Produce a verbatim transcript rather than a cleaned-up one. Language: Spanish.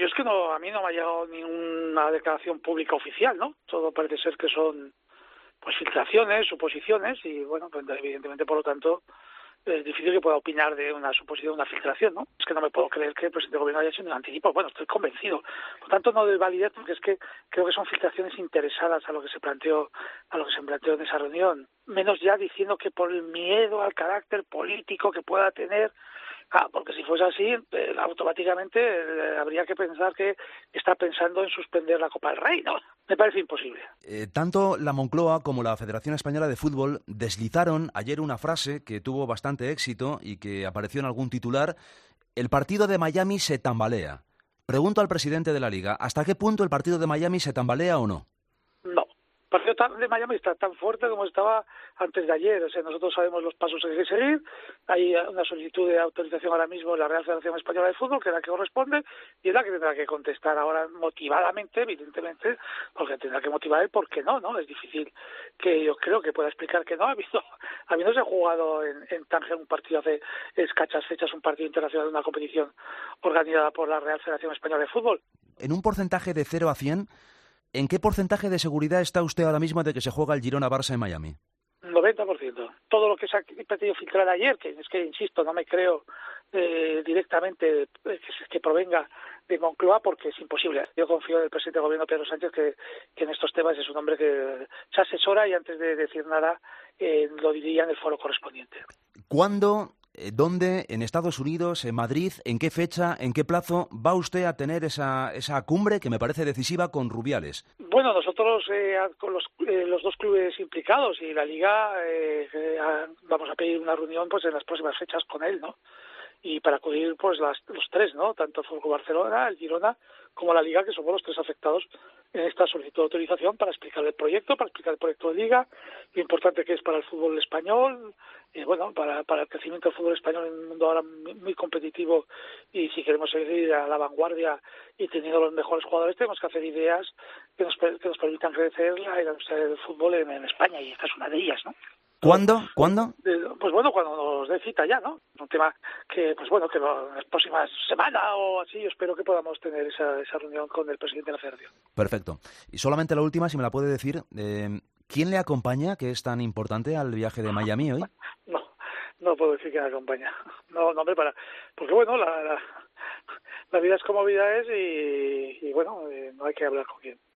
yo es que no, a mí no me ha llegado ninguna declaración pública oficial, ¿no? Todo parece ser que son pues filtraciones, suposiciones y bueno, pues evidentemente por lo tanto es difícil que pueda opinar de una suposición, una filtración, ¿no? Es que no me puedo creer que el presidente del gobierno haya hecho un anticipo. Bueno, estoy convencido. Por tanto, no de validez, porque es que creo que son filtraciones interesadas a lo que se planteó, a lo que se planteó en esa reunión. Menos ya diciendo que por el miedo al carácter político que pueda tener. Ah, porque si fuese así, eh, automáticamente eh, habría que pensar que está pensando en suspender la Copa del Rey, ¿no? Me parece imposible. Eh, tanto la Moncloa como la Federación Española de Fútbol deslizaron ayer una frase que tuvo bastante éxito y que apareció en algún titular: el partido de Miami se tambalea. Pregunto al presidente de la Liga, ¿hasta qué punto el partido de Miami se tambalea o no? No. El partido de Miami está tan fuerte como estaba antes de ayer. O sea, nosotros sabemos los pasos que hay que seguir. Hay una solicitud de autorización ahora mismo en la Real Federación Española de Fútbol, que es la que corresponde, y es la que tendrá que contestar ahora motivadamente, evidentemente, porque tendrá que motivar el por qué no, ¿no? Es difícil que yo creo que pueda explicar que no. Ha habido, habiéndose jugado en, en Tánger un partido hace escachas fechas, un partido internacional de una competición organizada por la Real Federación Española de Fútbol. En un porcentaje de cero a cien, ¿en qué porcentaje de seguridad está usted ahora mismo de que se juega el Girona-Barça en Miami? noventa por ciento. Todo lo que se ha pedido filtrar ayer, que es que, insisto, no me creo eh, directamente que, que provenga de Moncloa, porque es imposible. Yo confío en el presidente del gobierno, Pedro Sánchez, que, que en estos temas es un hombre que se asesora y antes de decir nada eh, lo diría en el foro correspondiente. ¿Cuándo, eh, dónde, en Estados Unidos, en Madrid, en qué fecha, en qué plazo va usted a tener esa, esa cumbre que me parece decisiva con Rubiales? Bueno, nosotros eh, con los, eh, los dos clubes implicados y la Liga eh, eh, vamos a pedir una reunión pues en las próximas fechas con él, ¿no? Y para acudir pues las, los tres, ¿no? Tanto el Fútbol Barcelona, el Girona, como la Liga, que somos los tres afectados en esta solicitud de autorización para explicar el proyecto, para explicar el proyecto de Liga, lo importante que es para el fútbol español, y bueno, para, para el crecimiento del fútbol español en un mundo ahora muy, muy competitivo, y si queremos seguir a la vanguardia y teniendo los mejores jugadores, tenemos que hacer ideas que nos, que nos permitan crecer la industria del fútbol en, en España, y esta es una de ellas, ¿no? ¿Cuándo? ¿Cuándo? Pues bueno, cuando nos dé cita ya, ¿no? Un tema que, pues bueno, que en las próximas semanas o así, yo espero que podamos tener esa, esa reunión con el presidente de la Federación. Perfecto. Y solamente la última, si me la puede decir, eh, ¿quién le acompaña, que es tan importante, al viaje de Miami hoy? No, no puedo decir quién me acompaña. No, no, hombre, para... Porque bueno, la, la, la vida es como vida es y, y bueno, eh, no hay que hablar con quién.